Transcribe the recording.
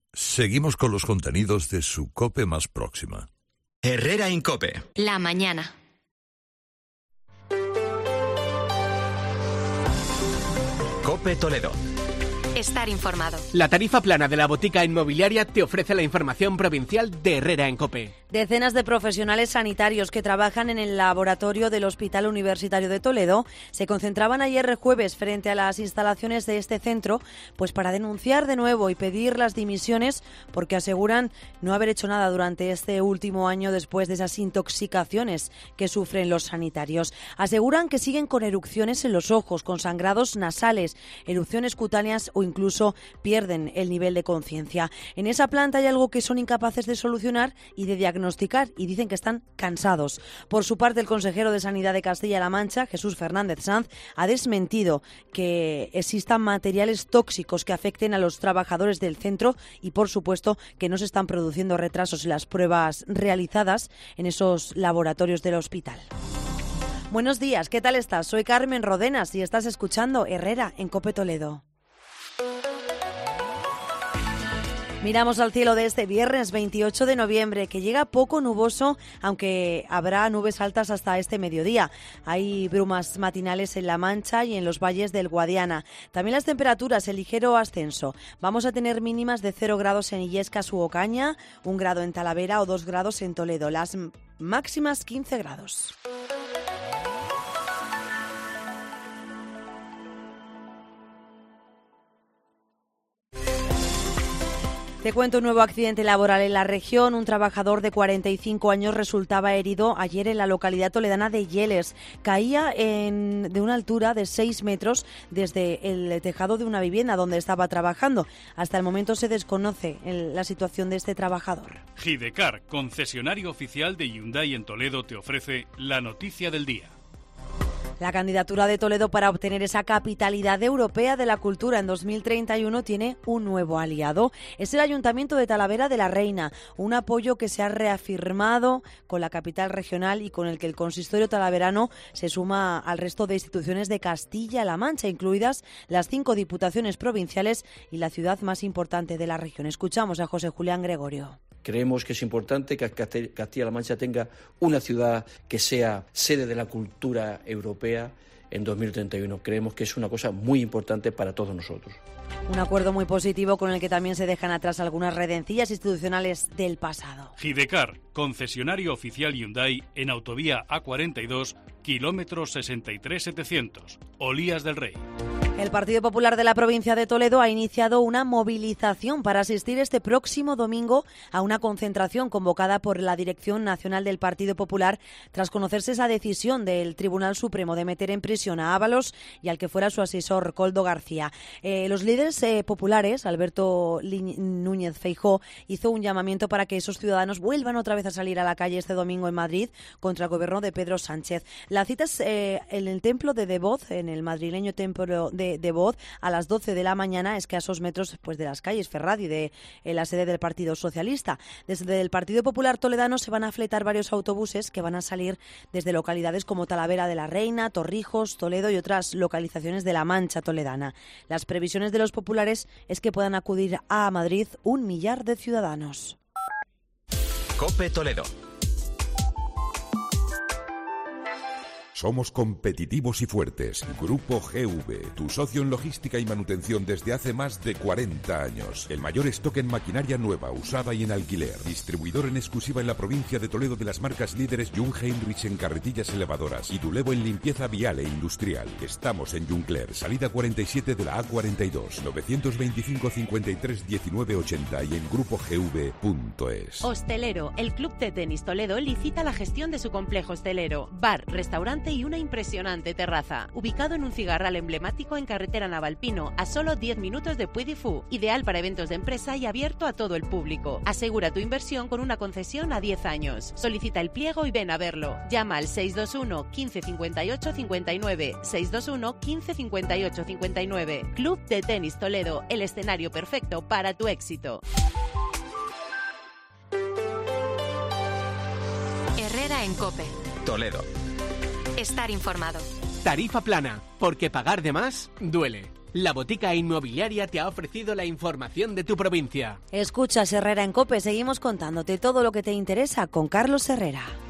Seguimos con los contenidos de su COPE más próxima. Herrera en COPE. La mañana. COPE Toledo. Estar informado. La tarifa plana de la botica inmobiliaria te ofrece la información provincial de Herrera en COPE. Decenas de profesionales sanitarios que trabajan en el laboratorio del Hospital Universitario de Toledo se concentraban ayer jueves frente a las instalaciones de este centro, pues para denunciar de nuevo y pedir las dimisiones porque aseguran no haber hecho nada durante este último año después de esas intoxicaciones que sufren los sanitarios. Aseguran que siguen con erupciones en los ojos, con sangrados nasales, erupciones cutáneas o incluso pierden el nivel de conciencia. En esa planta hay algo que son incapaces de solucionar y de diagnosticar y dicen que están cansados. Por su parte, el consejero de Sanidad de Castilla-La Mancha, Jesús Fernández Sanz, ha desmentido que existan materiales tóxicos que afecten a los trabajadores del centro y, por supuesto, que no se están produciendo retrasos en las pruebas realizadas en esos laboratorios del hospital. Buenos días, ¿qué tal estás? Soy Carmen Rodenas y estás escuchando Herrera en COPE Toledo. Miramos al cielo de este viernes 28 de noviembre, que llega poco nuboso, aunque habrá nubes altas hasta este mediodía. Hay brumas matinales en La Mancha y en los valles del Guadiana. También las temperaturas en ligero ascenso. Vamos a tener mínimas de 0 grados en Illescas u Ocaña, 1 grado en Talavera o 2 grados en Toledo. Las máximas 15 grados. Te cuento un nuevo accidente laboral en la región. Un trabajador de 45 años resultaba herido ayer en la localidad toledana de Yeles. Caía de una altura de 6 metros desde el tejado de una vivienda donde estaba trabajando. Hasta el momento se desconoce la situación de este trabajador. Gidecar, concesionario oficial de Hyundai en Toledo, te ofrece la noticia del día. La candidatura de Toledo para obtener esa capitalidad europea de la cultura en 2031 tiene un nuevo aliado. Es el Ayuntamiento de Talavera de la Reina, un apoyo que se ha reafirmado con la capital regional y con el que el consistorio talaverano se suma al resto de instituciones de Castilla-La Mancha, incluidas las 5 diputaciones provinciales y la ciudad más importante de la región. Escuchamos a José Julián Gregorio. Creemos que es importante que Castilla-La Mancha tenga una ciudad que sea sede de la cultura europea en 2031. Creemos que es una cosa muy importante para todos nosotros. Un acuerdo muy positivo con el que también se dejan atrás algunas redencillas institucionales del pasado. Gidecar, concesionario oficial Hyundai en autovía A42, kilómetro 63700, Olías del Rey. El Partido Popular de la provincia de Toledo ha iniciado una movilización para asistir este próximo domingo a una concentración convocada por la Dirección Nacional del Partido Popular tras conocerse esa decisión del Tribunal Supremo de meter en prisión a Ábalos y al que fuera su asesor, Koldo García. Los líderes populares, Alberto Núñez Feijóo, hizo un llamamiento para que esos ciudadanos vuelvan otra vez a salir a la calle este domingo en Madrid contra el gobierno de Pedro Sánchez. La cita es en el templo de Devoz, en el madrileño templo de Devoz, a las 12 de la mañana, a escasos metros de las calles Ferrad y de la sede del Partido Socialista. Desde el Partido Popular toledano se van a fletar varios autobuses que van a salir desde localidades como Talavera de la Reina, Torrijos, Toledo y otras localizaciones de la Mancha toledana. Las previsiones de los populares es que puedan acudir a Madrid 1 millar de ciudadanos. COPE Toledo. Somos competitivos y fuertes. Grupo GV, tu socio en logística y manutención desde hace más de 40 años. El mayor stock en maquinaria nueva, usada y en alquiler. Distribuidor en exclusiva en la provincia de Toledo de las marcas líderes Jung Heinrich en carretillas elevadoras y Dulevo en limpieza vial e industrial. Estamos en Juncler, salida 47 de la A42, 925 53 19 80 y en grupogv.es. Hostelero, el Club de Tenis Toledo licita la gestión de su complejo hostelero, bar, restaurante y una impresionante terraza, ubicado en un cigarral emblemático en carretera Navalpino, a solo 10 minutos de Puy de Fou, ideal para eventos de empresa y abierto a todo el público. Asegura tu inversión con una concesión a 10 años. Solicita el pliego y ven a verlo. Llama al 621 15 58 59, 621 15 58 59. Club de Tenis Toledo, el escenario perfecto para tu éxito. Herrera en COPE. Toledo. Estar informado. Tarifa plana, porque pagar de más duele. La botica inmobiliaria te ha ofrecido la información de tu provincia. Escuchas Herrera en COPE, seguimos contándote todo lo que te interesa con Carlos Herrera.